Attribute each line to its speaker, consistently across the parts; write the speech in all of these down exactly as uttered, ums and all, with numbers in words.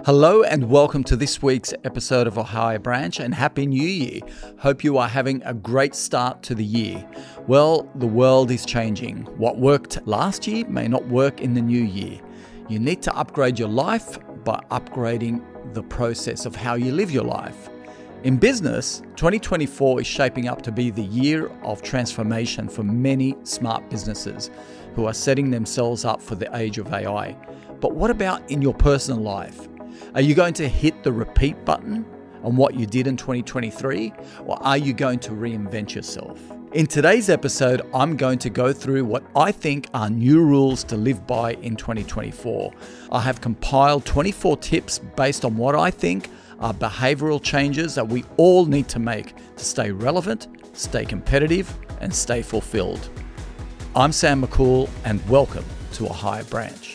Speaker 1: Hello and welcome to this week's episode of A Higher Branch, and Happy New Year. Hope you are having a great start to the year. Well, the world is changing. What worked last year may not work in the new year. You need to upgrade your life by upgrading the process of how you live your life. In business, twenty twenty-four is shaping up to be the year of transformation for many smart businesses who are setting themselves up for the age of A I. But what about in your personal life? Are you going to hit the repeat button on what you did in twenty twenty-three, or are you going to reinvent yourself? In today's episode, I'm going to go through what I think are new rules to live by in twenty twenty-four. I have compiled twenty-four tips based on what I think are behavioral changes that we all need to make to stay relevant, stay competitive, and stay fulfilled. I'm Sam McCool, and welcome to A Higher Branch.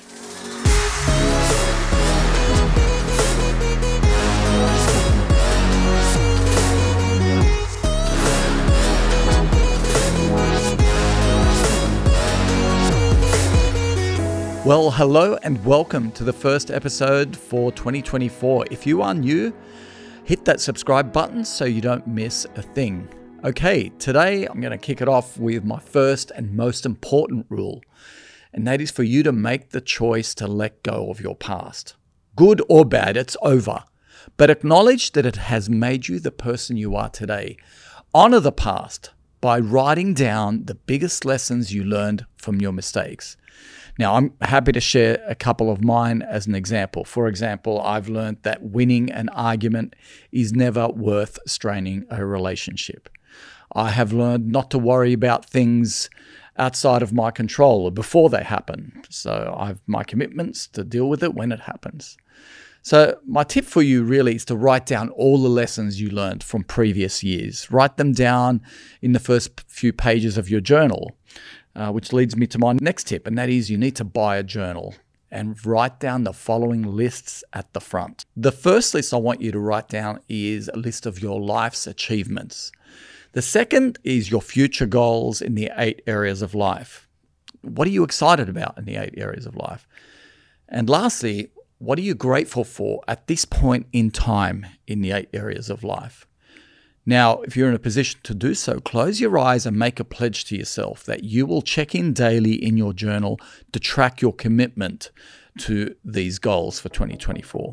Speaker 1: Well, hello and welcome to the first episode for twenty twenty-four. If you are new, hit that subscribe button so you don't miss a thing. Okay, today I'm going to kick it off with my first and most important rule, and that is for you to make the choice to let go of your past. Good or bad, it's over, but acknowledge that it has made you the person you are today. Honor the past by writing down the biggest lessons you learned from your mistakes. Now, I'm happy to share a couple of mine as an example. For example, I've learned that winning an argument is never worth straining a relationship. I have learned not to worry about things outside of my control or before they happen. So I have my commitments to deal with it when it happens. So my tip for you really is to write down all the lessons you learned from previous years. Write them down in the first few pages of your journal. Uh, which leads me to my next tip, and that is you need to buy a journal and write down the following lists at the front. The first list I want you to write down is a list of your life's achievements. The second is your future goals in the eight areas of life. What are you excited about in the eight areas of life? And lastly, what are you grateful for at this point in time in the eight areas of life? Now, if you're in a position to do so, close your eyes and make a pledge to yourself that you will check in daily in your journal to track your commitment to these goals for twenty twenty-four.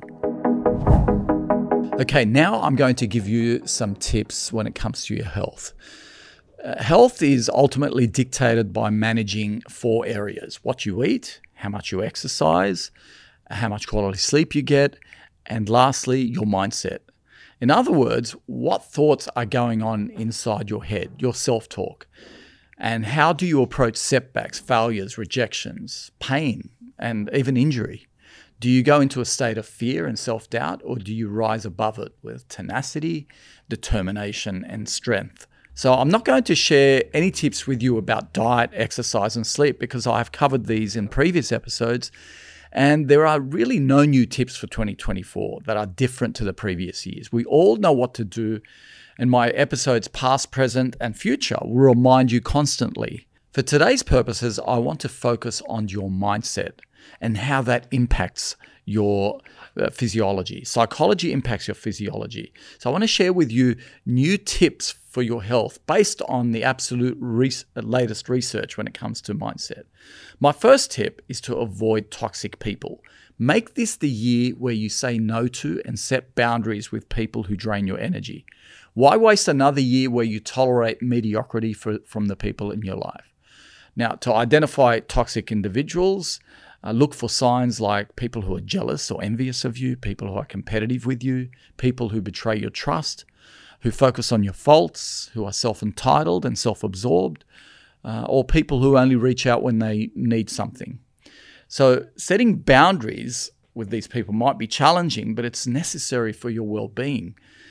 Speaker 1: Okay, now I'm going to give you some tips when it comes to your health. Uh, health is ultimately dictated by managing four areas: what you eat, how much you exercise, how much quality sleep you get, and lastly, your mindset. In other words, what thoughts are going on inside your head, your self-talk, and how do you approach setbacks, failures, rejections, pain, and even injury? Do you go into a state of fear and self-doubt, or do you rise above it with tenacity, determination, and strength? So I'm not going to share any tips with you about diet, exercise, and sleep because I've covered these in previous episodes. And there are really no new tips for twenty twenty-four that are different to the previous years. We all know what to do, and my episodes past, present, and future will remind you constantly. For today's purposes, I want to focus on your mindset and how that impacts your uh, physiology. Psychology impacts your physiology. So I want to share with you new tips for your health based on the absolute re- latest research when it comes to mindset. My first tip is to avoid toxic people. Make this the year where you say no to and set boundaries with people who drain your energy. Why waste another year where you tolerate mediocrity for, from the people in your life? Now, to identify toxic individuals, Uh, look for signs like people who are jealous or envious of you, people who are competitive with you, people who betray your trust, who focus on your faults, who are self-entitled and self-absorbed, uh, or people who only reach out when they need something. So setting boundaries with these people might be challenging, but it's necessary for your well-being.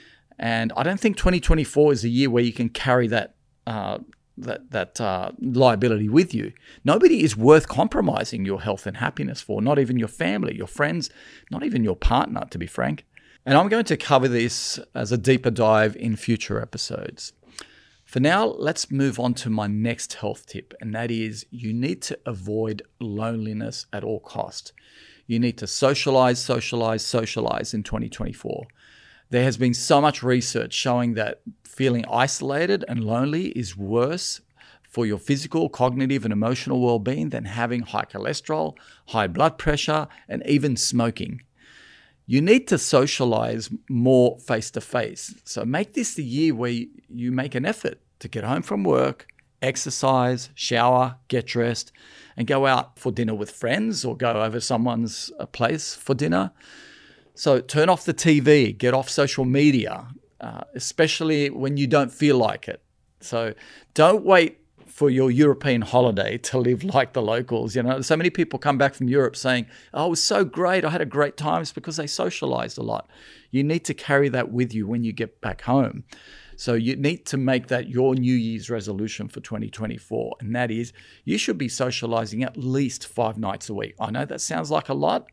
Speaker 1: And I don't think twenty twenty-four is a year where you can carry that uh, that that uh, liability with you. Nobody is worth compromising your health and happiness for, not even your family, your friends, not even your partner, to be frank. And I'm going to cover this as a deeper dive in future episodes. For now, let's move on to my next health tip, and that is you need to avoid loneliness at all cost. You need to socialize, socialize, socialize in twenty twenty-four. There has been so much research showing that feeling isolated and lonely is worse for your physical, cognitive, and emotional well-being than having high cholesterol, high blood pressure, and even smoking. You need to socialize more face-to-face. So make this the year where you make an effort to get home from work, exercise, shower, get dressed, and go out for dinner with friends or go over someone's place for dinner. So turn off the T V, get off social media, uh, especially when you don't feel like it. So don't wait for your European holiday to live like the locals. You know, so many people come back from Europe saying, oh, it was so great, I had a great time. It's because they socialized a lot. You need to carry that with you when you get back home. So you need to make that your New Year's resolution for twenty twenty-four. And that is, you should be socializing at least five nights a week. I know that sounds like a lot,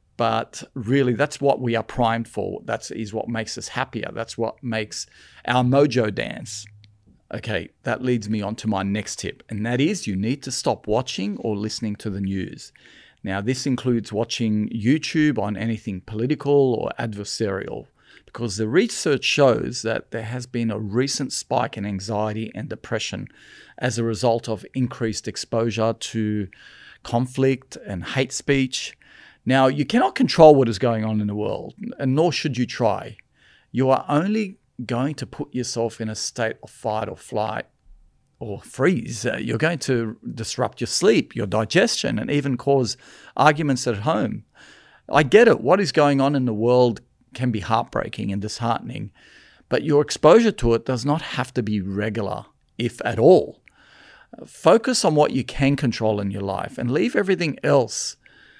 Speaker 1: but really that's what we are primed for. That is what makes us happier. That's what makes our mojo dance. Okay, that leads me on to my next tip, and that is you need to stop watching or listening to the news. Now, this includes watching YouTube on anything political or adversarial, because the research shows that there has been a recent spike in anxiety and depression as a result of increased exposure to conflict and hate speech. Now, you cannot control what is going on in the world, and nor should you try. You are only going to put yourself in a state of fight or flight or freeze. Uh, you're going to disrupt your sleep, your digestion, and even cause arguments at home. I get it. What is going on in the world can be heartbreaking and disheartening, but your exposure to it does not have to be regular, if at all. Uh, focus on what you can control in your life and leave everything else,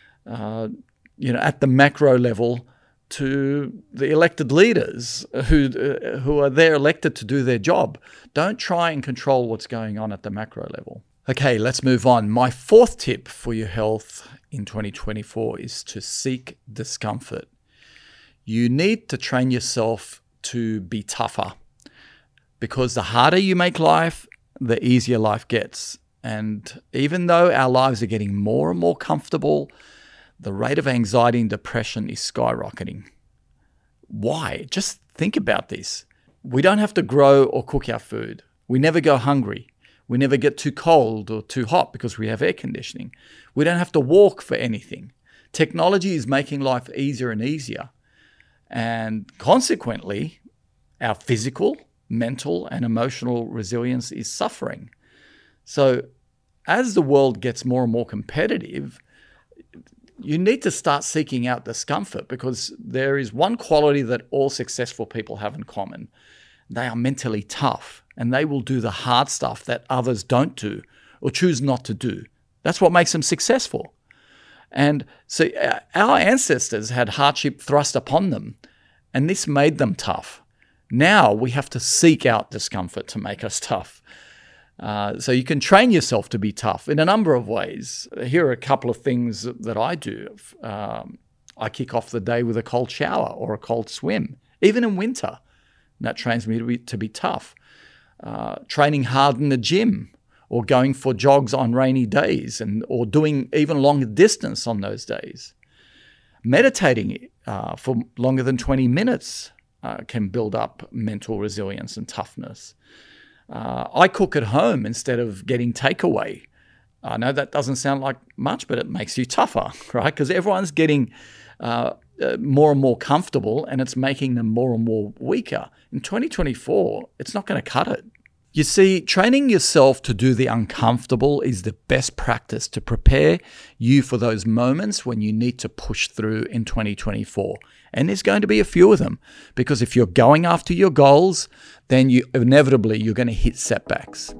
Speaker 1: uh, you know, at the macro level to the elected leaders who uh, who are there elected to do their job. Don't try and control what's going on at the macro level. Okay, let's move on. My fourth tip for your health in twenty twenty-four is to seek discomfort. You need to train yourself to be tougher, because the harder you make life, the easier life gets. And even though our lives are getting more and more comfortable, the rate of anxiety and depression is skyrocketing. Why? Just think about this. We don't have to grow or cook our food. We never go hungry. We never get too cold or too hot because we have air conditioning. We don't have to walk for anything. Technology is making life easier and easier. And consequently, our physical, mental, and emotional resilience is suffering. So as the world gets more and more competitive, you need to start seeking out discomfort, because there is one quality that all successful people have in common. They are mentally tough, and they will do the hard stuff that others don't do or choose not to do. That's what makes them successful. And so our ancestors had hardship thrust upon them, and this made them tough. Now we have to seek out discomfort to make us tough. Uh, so you can train yourself to be tough in a number of ways. Here are a couple of things that I do. Um, I kick off the day with a cold shower or a cold swim, even in winter. And that trains me to be, to be tough. Uh, training hard in the gym, or going for jogs on rainy days, and or doing even longer distance on those days. Meditating uh, for longer than twenty minutes uh, can build up mental resilience and toughness. Uh, I cook at home instead of getting takeaway. I know that doesn't sound like much, but it makes you tougher, right? Because everyone's getting uh, uh, more and more comfortable, and it's making them more and more weaker. In twenty twenty-four, it's not going to cut it. You see, training yourself to do the uncomfortable is the best practice to prepare you for those moments when you need to push through in twenty twenty-four. And there's going to be a few of them, because if you're going after your goals, then you inevitably you're going to hit setbacks.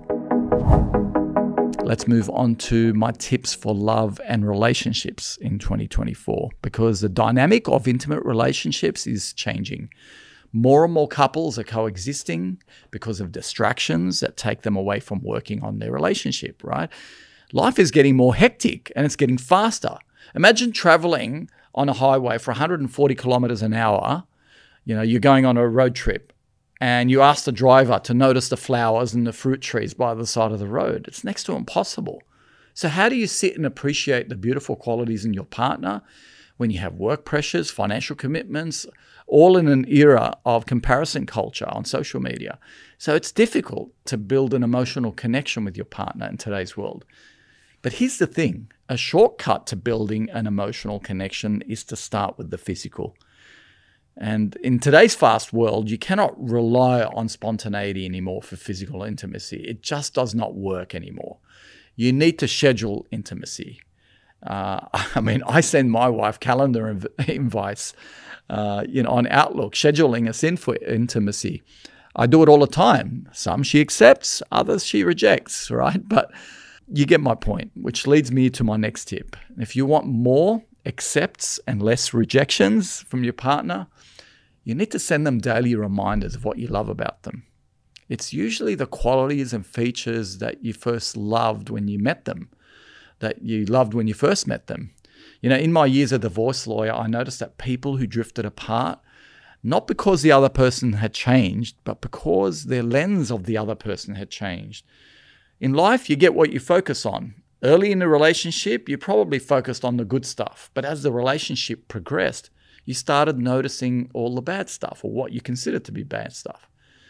Speaker 1: Let's move on to my tips for love and relationships in twenty twenty-four, because the dynamic of intimate relationships is changing. More and more couples are coexisting because of distractions that take them away from working on their relationship, right? Life is getting more hectic and it's getting faster. Imagine traveling on a highway for one hundred forty kilometers an hour. You know, you're going on a road trip and you ask the driver to notice the flowers and the fruit trees by the side of the road. It's next to impossible. So how do you sit and appreciate the beautiful qualities in your partner when you have work pressures, financial commitments, all in an era of comparison culture on social media. So it's difficult to build an emotional connection with your partner in today's world. But here's the thing, a shortcut to building an emotional connection is to start with the physical. And in today's fast world, you cannot rely on spontaneity anymore for physical intimacy. It just does not work anymore. You need to schedule intimacy. Uh, I mean, I send my wife calendar inv- invites uh, you know, on Outlook, scheduling us in for intimacy. I do it all the time. Some she accepts, others she rejects, right? But you get my point, which leads me to my next tip. If you want more accepts and less rejections from your partner, you need to send them daily reminders of what you love about them. It's usually the qualities and features that you first loved when you met them, that you loved when you first met them. You know, in my years as a divorce lawyer, I noticed that people who drifted apart, not because the other person had changed, but because their lens of the other person had changed. In life, you get what you focus on. Early in the relationship, you probably focused on the good stuff. But as the relationship progressed, you started noticing all the bad stuff, or what you consider to be bad stuff.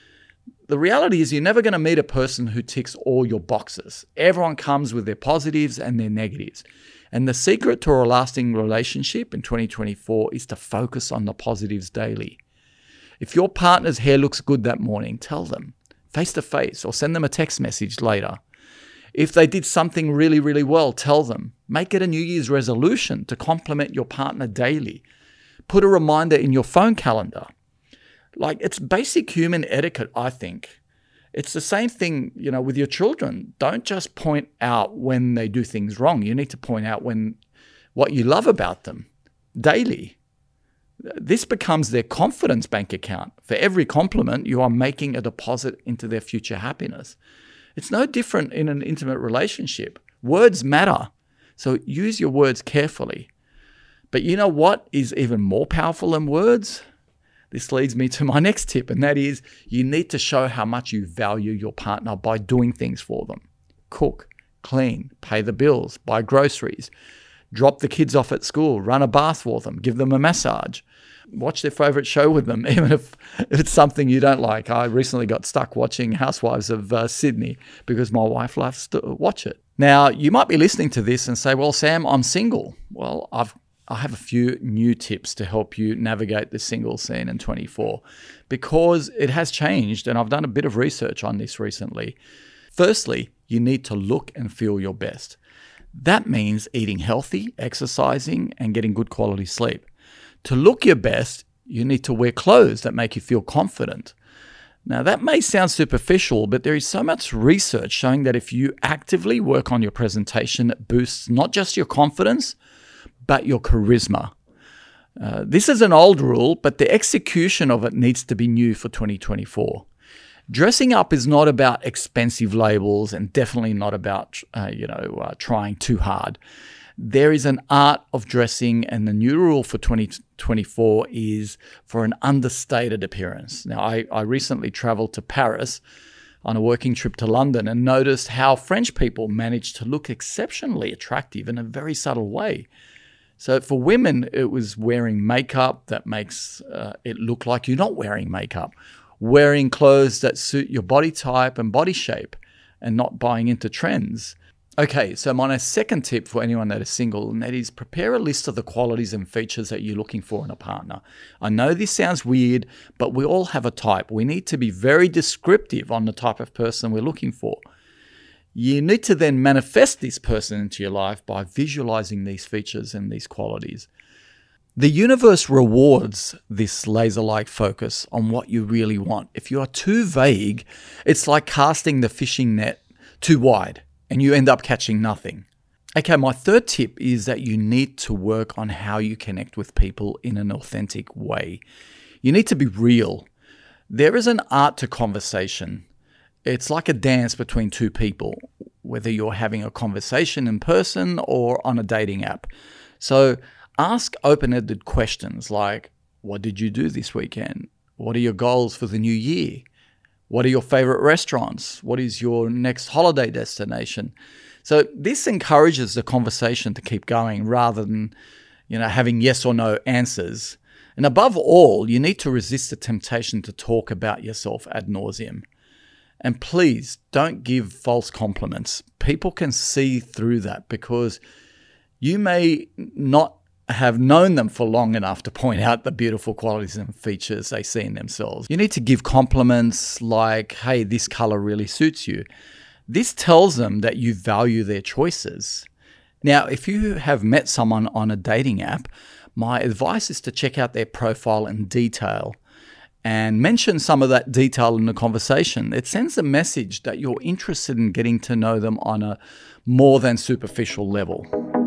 Speaker 1: The reality is you're never going to meet a person who ticks all your boxes. Everyone comes with their positives and their negatives. And the secret to a lasting relationship in twenty twenty-four is to focus on the positives daily. If your partner's hair looks good that morning, tell them face to face or send them a text message later. If they did something really, really well, tell them. Make it a New Year's resolution to compliment your partner daily. Put a reminder in your phone calendar. Like, it's basic human etiquette, I think. It's the same thing, you know, with your children. Don't just point out when they do things wrong. You need to point out when what you love about them daily. This becomes their confidence bank account. For every compliment, you are making a deposit into their future happiness. It's no different in an intimate relationship. Words matter, so use your words carefully. But you know what is even more powerful than words? This leads me to my next tip, and that is you need to show how much you value your partner by doing things for them. Cook, clean, pay the bills, buy groceries, drop the kids off at school, run a bath for them, give them a massage, watch their favorite show with them, even if it's something you don't like. I recently got stuck watching Housewives of uh, Sydney because my wife loves to watch it. Now, you might be listening to this and say, well, Sam, I'm single. Well, I've I have a few new tips to help you navigate the single scene in twenty-four because it has changed, and I've done a bit of research on this recently. Firstly, you need to look and feel your best. That means eating healthy, exercising, and getting good quality sleep. To look your best, you need to wear clothes that make you feel confident. Now, that may sound superficial, but there is so much research showing that if you actively work on your presentation, it boosts not just your confidence, but your charisma. Uh, this is an old rule, but the execution of it needs to be new for twenty twenty-four. Dressing up is not about expensive labels and definitely not about, uh, you know, uh, trying too hard. There is an art of dressing, and the new rule for twenty twenty-four is for an understated appearance. Now, I, I recently traveled to Paris on a working trip to London and noticed how French people manage to look exceptionally attractive in a very subtle way. So for women, it was wearing makeup that makes uh, it look like you're not wearing makeup, wearing clothes that suit your body type and body shape, and not buying into trends. Okay, so my second tip for anyone that is single, and that is prepare a list of the qualities and features that you're looking for in a partner. I know this sounds weird, but we all have a type. We need to be very descriptive on the type of person we're looking for. You need to then manifest this person into your life by visualizing these features and these qualities. The universe rewards this laser-like focus on what you really want. If you are too vague, it's like casting the fishing net too wide and you end up catching nothing. Okay, my third tip is that you need to work on how you connect with people in an authentic way. You need to be real. There is an art to conversation. It's like a dance between two people, whether you're having a conversation in person or on a dating app. So ask open-ended questions like, what did you do this weekend? What are your goals for the new year? What are your favorite restaurants? What is your next holiday destination? So this encourages the conversation to keep going rather than, you know, having yes or no answers. And above all, you need to resist the temptation to talk about yourself ad nauseum. And please don't give false compliments. People can see through that because you may not have known them for long enough to point out the beautiful qualities and features they see in themselves. You need to give compliments like, hey, this color really suits you. This tells them that you value their choices. Now, if you have met someone on a dating app, my advice is to check out their profile in detail and mention some of that detail in the conversation. It sends a message that you're interested in getting to know them on a more than superficial level.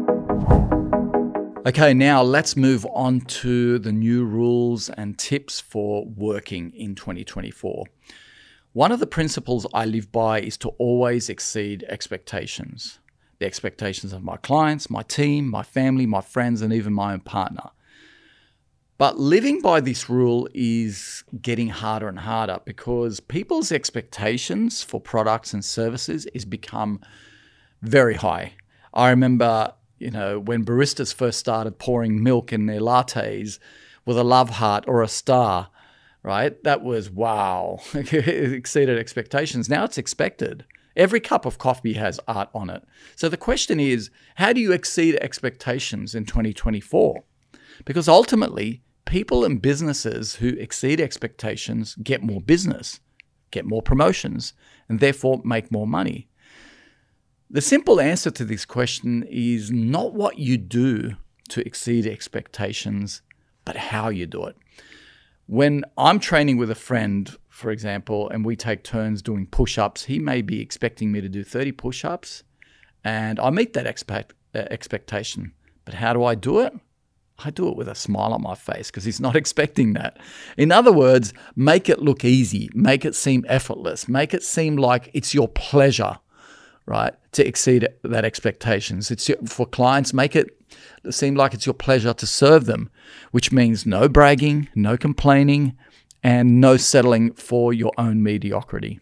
Speaker 1: Okay, now let's move on to the new rules and tips for working in twenty twenty-four. One of the principles I live by is to always exceed expectations. The expectations of my clients, my team, my family, my friends, and even my own partner. But living by this rule is getting harder and harder because people's expectations for products and services is become very high. I remember, you know, when baristas first started pouring milk in their lattes with a love heart or a star, right? That was, wow, it exceeded expectations. Now it's expected. Every cup of coffee has art on it. So the question is, how do you exceed expectations in twenty twenty-four? Because ultimately, people and businesses who exceed expectations get more business, get more promotions, and therefore make more money. The simple answer to this question is not what you do to exceed expectations, but how you do it. When I'm training with a friend, for example, and we take turns doing push-ups, he may be expecting me to do thirty push-ups, and I meet that expect, uh, expectation. But how do I do it? I do it with a smile on my face because he's not expecting that. In other words, make it look easy, make it seem effortless, make it seem like it's your pleasure, right, to exceed that expectations. It's your, for clients, make it seem like it's your pleasure to serve them, which means no bragging, no complaining, and no settling for your own mediocrity.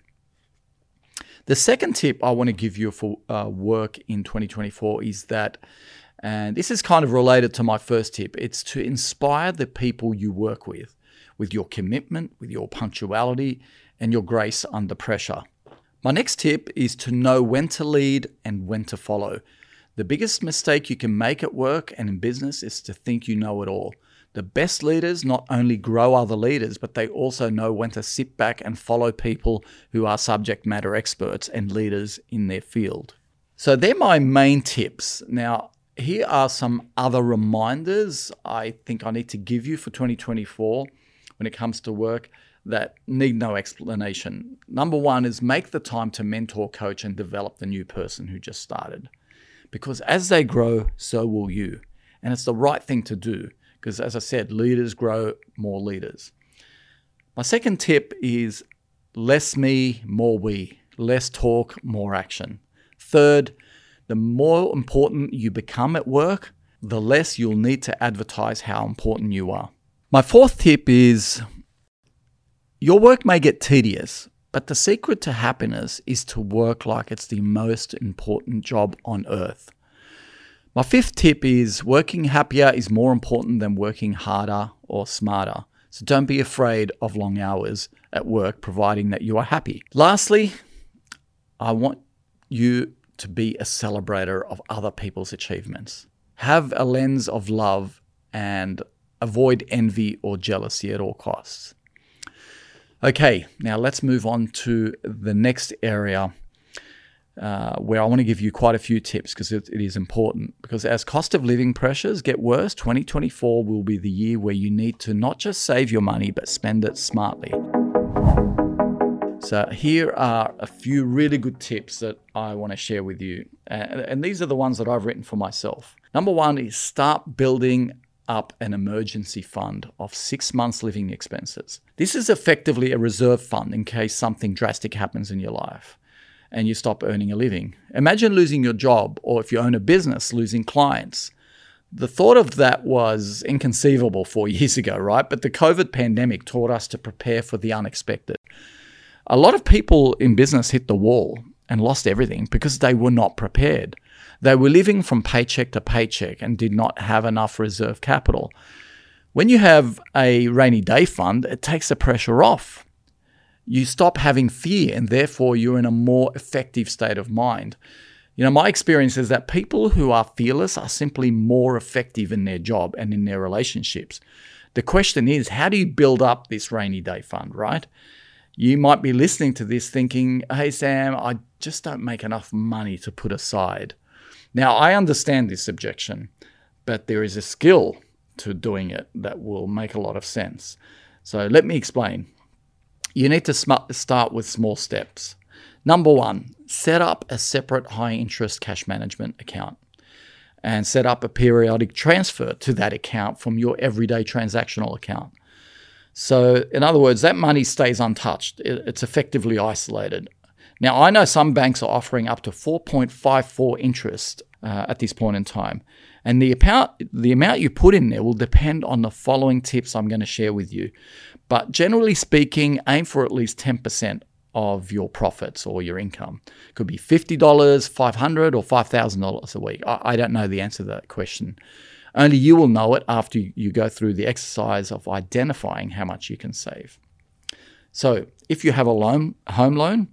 Speaker 1: The second tip I want to give you for uh, work in twenty twenty-four is that, and this is kind of related to my first tip, it's to inspire the people you work with, with your commitment, with your punctuality, and your grace under pressure. My next tip is to know when to lead and when to follow. The biggest mistake you can make at work and in business is to think you know it all. The best leaders not only grow other leaders, but they also know when to sit back and follow people who are subject matter experts and leaders in their field. So they're my main tips. Now, here are some other reminders I think I need to give you for twenty twenty-four when it comes to work that need no explanation. Number one is make the time to mentor, coach, and develop the new person who just started. Because as they grow, so will you. And it's the right thing to do. Because as I said, leaders grow more leaders. My second tip is less me, more we. Less talk, more action. Third, the more important you become at work, the less you'll need to advertise how important you are. My fourth tip is your work may get tedious, but the secret to happiness is to work like it's the most important job on earth. My fifth tip is working happier is more important than working harder or smarter. So don't be afraid of long hours at work, providing that you are happy. Lastly, I want you to be a celebrator of other people's achievements. Have a lens of love and avoid envy or jealousy at all costs. Okay, now let's move on to the next area Uh, where I want to give you quite a few tips because it, it is important. Because as cost of living pressures get worse, twenty twenty-four will be the year where you need to not just save your money, but spend it smartly. So here are a few really good tips that I want to share with you. And, and these are the ones that I've written for myself. Number one is start building up an emergency fund of six months living expenses. This is effectively a reserve fund in case something drastic happens in your life and you stop earning a living. Imagine losing your job, or if you own a business, losing clients. The thought of that was inconceivable four years ago, right? But the COVID pandemic taught us to prepare for the unexpected. A lot of people in business hit the wall and lost everything because they were not prepared. They were living from paycheck to paycheck and did not have enough reserve capital. When you have a rainy day fund, it takes the pressure off. You stop having fear, and therefore you're in a more effective state of mind. You know, my experience is that people who are fearless are simply more effective in their job and in their relationships. The question is, how do you build up this rainy day fund, right? You might be listening to this thinking, hey, Sam, I just don't make enough money to put aside. Now, I understand this objection, but there is a skill to doing it that will make a lot of sense. So let me explain. You need to sm- start with small steps. Number one, set up a separate high-interest cash management account and set up a periodic transfer to that account from your everyday transactional account. So in other words, that money stays untouched. It's effectively isolated. Now, I know some banks are offering up to four point five four interest uh, at this point in time. And the amount, the amount you put in there will depend on the following tips I'm going to share with you. But generally speaking, aim for at least ten percent of your profits or your income. It could be fifty dollars, five hundred dollars, or five thousand dollars a week. I, I don't know the answer to that question. Only you will know it after you go through the exercise of identifying how much you can save. So if you have a loan, home loan,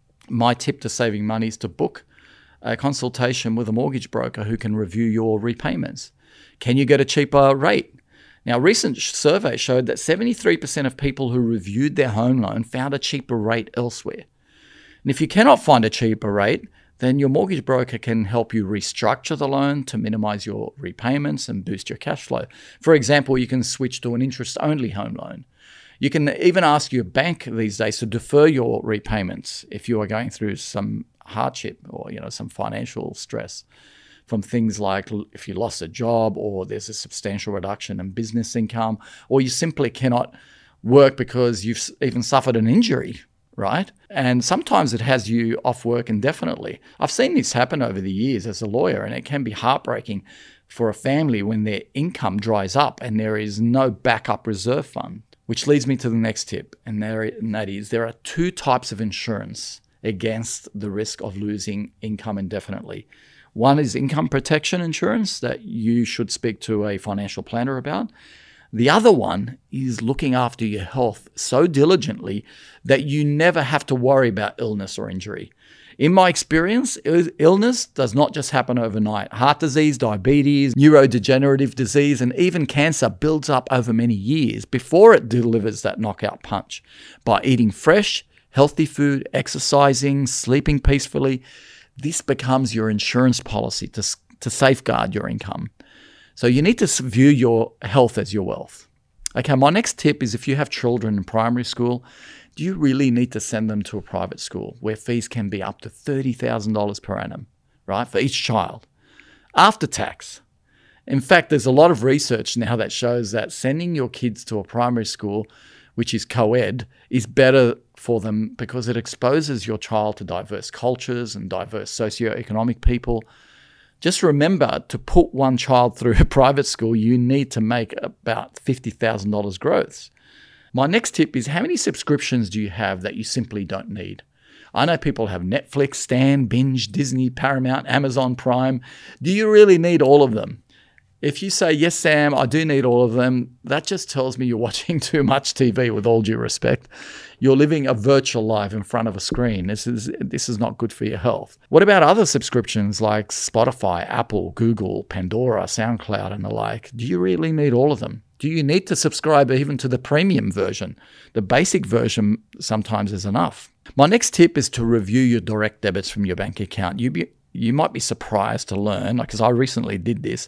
Speaker 1: my tip to saving money is to book a consultation with a mortgage broker who can review your repayments. Can you get a cheaper rate? Now, a recent survey showed that seventy-three percent of people who reviewed their home loan found a cheaper rate elsewhere. And if you cannot find a cheaper rate, then your mortgage broker can help you restructure the loan to minimize your repayments and boost your cash flow. For example, you can switch to an interest-only home loan. You can even ask your bank these days to defer your repayments if you are going through some hardship or, you know, some financial stress from things like if you lost a job or there's a substantial reduction in business income, or you simply cannot work because you've even suffered an injury, right? And sometimes it has you off work indefinitely. I've seen this happen over the years as a lawyer, and it can be heartbreaking for a family when their income dries up and there is no backup reserve fund. Which leads me to the next tip, and, there, and that is there are two types of insurance against the risk of losing income indefinitely. One is income protection insurance that you should speak to a financial planner about. The other one is looking after your health so diligently that you never have to worry about illness or injury. In my experience, illness does not just happen overnight. Heart disease, diabetes, neurodegenerative disease, and even cancer builds up over many years before it delivers that knockout punch. By eating fresh, healthy food, exercising, sleeping peacefully, this becomes your insurance policy to, to safeguard your income. So you need to view your health as your wealth. Okay, my next tip is if you have children in primary school, do you really need to send them to a private school where fees can be up to thirty thousand dollars per annum, right, for each child, after tax? In fact, there's a lot of research now that shows that sending your kids to a primary school, which is co-ed, is better for them because it exposes your child to diverse cultures and diverse socioeconomic people. Just remember, to put one child through a private school, you need to make about fifty thousand dollars gross. My next tip is, how many subscriptions do you have that you simply don't need? I know people have Netflix, Stan, Binge, Disney, Paramount, Amazon Prime. Do you really need all of them? If you say, yes, Sam, I do need all of them, that just tells me you're watching too much T V, with all due respect. You're living a virtual life in front of a screen. This is this is not good for your health. What about other subscriptions like Spotify, Apple, Google, Pandora, SoundCloud, and the like? Do you really need all of them? Do you need to subscribe even to the premium version? The basic version sometimes is enough. My next tip is to review your direct debits from your bank account. You be, you might be surprised to learn, because I recently did this,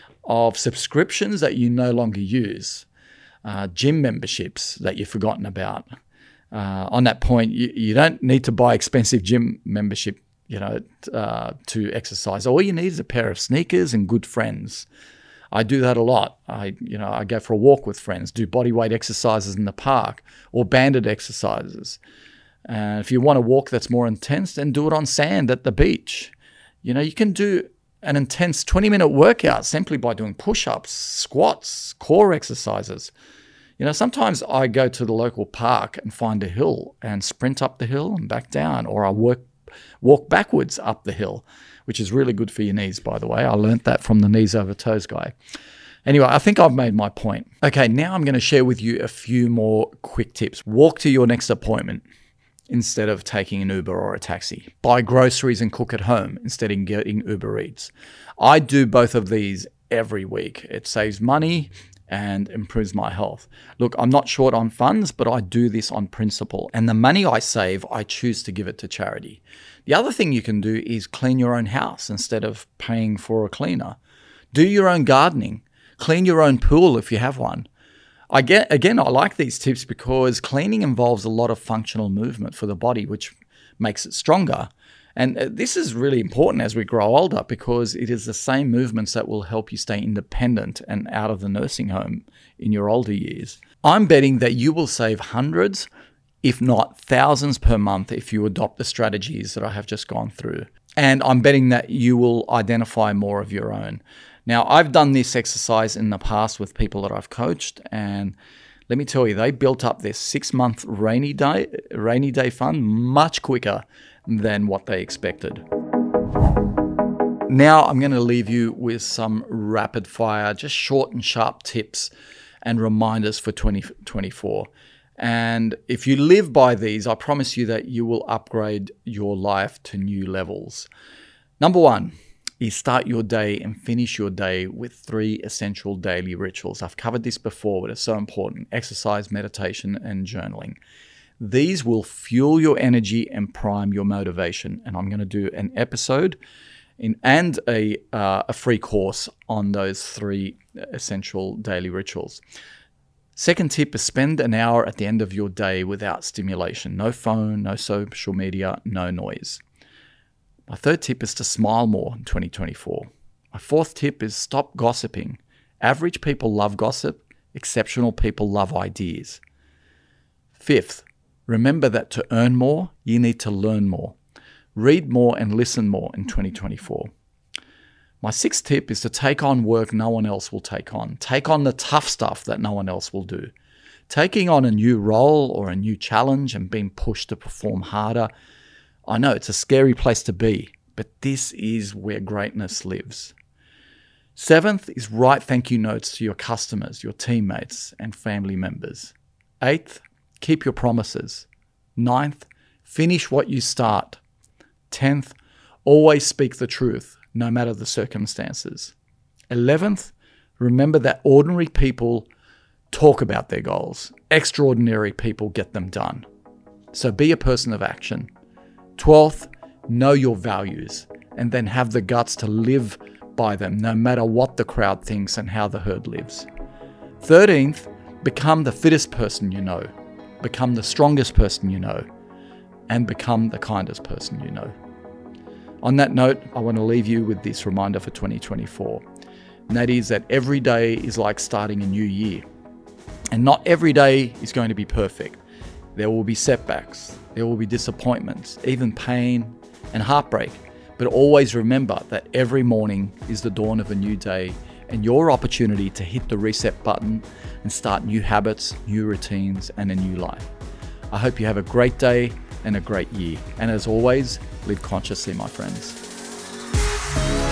Speaker 1: of subscriptions that you no longer use, uh, gym memberships that you've forgotten about. Uh, on that point, you, you don't need to buy expensive gym membership, you know, uh, to exercise. All you need is a pair of sneakers and good friends. I do that a lot. I, you know, I go for a walk with friends, do body weight exercises in the park or banded exercises. And if you want a walk that's more intense, then do it on sand at the beach. You know, you can do an intense twenty-minute workout simply by doing push-ups, squats, core exercises. You know, sometimes I go to the local park and find a hill and sprint up the hill and back down, or I work walk backwards up the hill, which is really good for your knees, by the way. I learned that from the knees over toes guy. Anyway, I think I've made my point. Okay, now I'm going to share with you a few more quick tips. Walk to your next appointment instead of taking an Uber or a taxi. Buy groceries and cook at home instead of getting Uber Eats. I do both of these every week. It saves money and improves my health. Look, I'm not short on funds, but I do this on principle. And the money I save, I choose to give it to charity. The other thing you can do is clean your own house instead of paying for a cleaner. Do your own gardening. Clean your own pool if you have one. I get, again, I like these tips because cleaning involves a lot of functional movement for the body, which makes it stronger. And this is really important as we grow older because it is the same movements that will help you stay independent and out of the nursing home in your older years. I'm betting that you will save hundreds, if not thousands per month if you adopt the strategies that I have just gone through. And I'm betting that you will identify more of your own. Now, I've done this exercise in the past with people that I've coached, and let me tell you, they built up their six-month rainy day rainy day fund much quicker than what they expected. Now, I'm going to leave you with some rapid fire, just short and sharp tips and reminders for twenty twenty-four. And if you live by these, I promise you that you will upgrade your life to new levels. Number one is start your day and finish your day with three essential daily rituals. I've covered this before, but it's so important. Exercise, meditation, and journaling. These will fuel your energy and prime your motivation. And I'm going to do an episode in, and a, uh, a free course on those three essential daily rituals. Second tip is spend an hour at the end of your day without stimulation. No phone, no social media, no noise. My third tip is to smile more in twenty twenty-four. My fourth tip is stop gossiping. Average people love gossip. Exceptional people love ideas. Fifth, remember that to earn more, you need to learn more. Read more and listen more in twenty twenty-four. My sixth tip is to take on work no one else will take on. Take on the tough stuff that no one else will do. Taking on a new role or a new challenge and being pushed to perform harder, I know it's a scary place to be, but this is where greatness lives. Seventh is write thank you notes to your customers, your teammates, and family members. Eighth, keep your promises. Ninth, finish what you start. Tenth, always speak the truth, no matter the circumstances. Eleventh, remember that ordinary people talk about their goals. Extraordinary people get them done. So be a person of action. Twelfth, know your values and then have the guts to live by them no matter what the crowd thinks and how the herd lives. Thirteenth, become the fittest person you know, become the strongest person you know, and become the kindest person you know. On that note, I want to leave you with this reminder for twenty twenty-four, and that is that every day is like starting a new year. And not every day is going to be perfect. There will be setbacks, there will be disappointments, even pain and heartbreak. But always remember that every morning is the dawn of a new day and your opportunity to hit the reset button and start new habits, new routines, and a new life. I hope you have a great day and a great year. And as always, live consciously, my friends.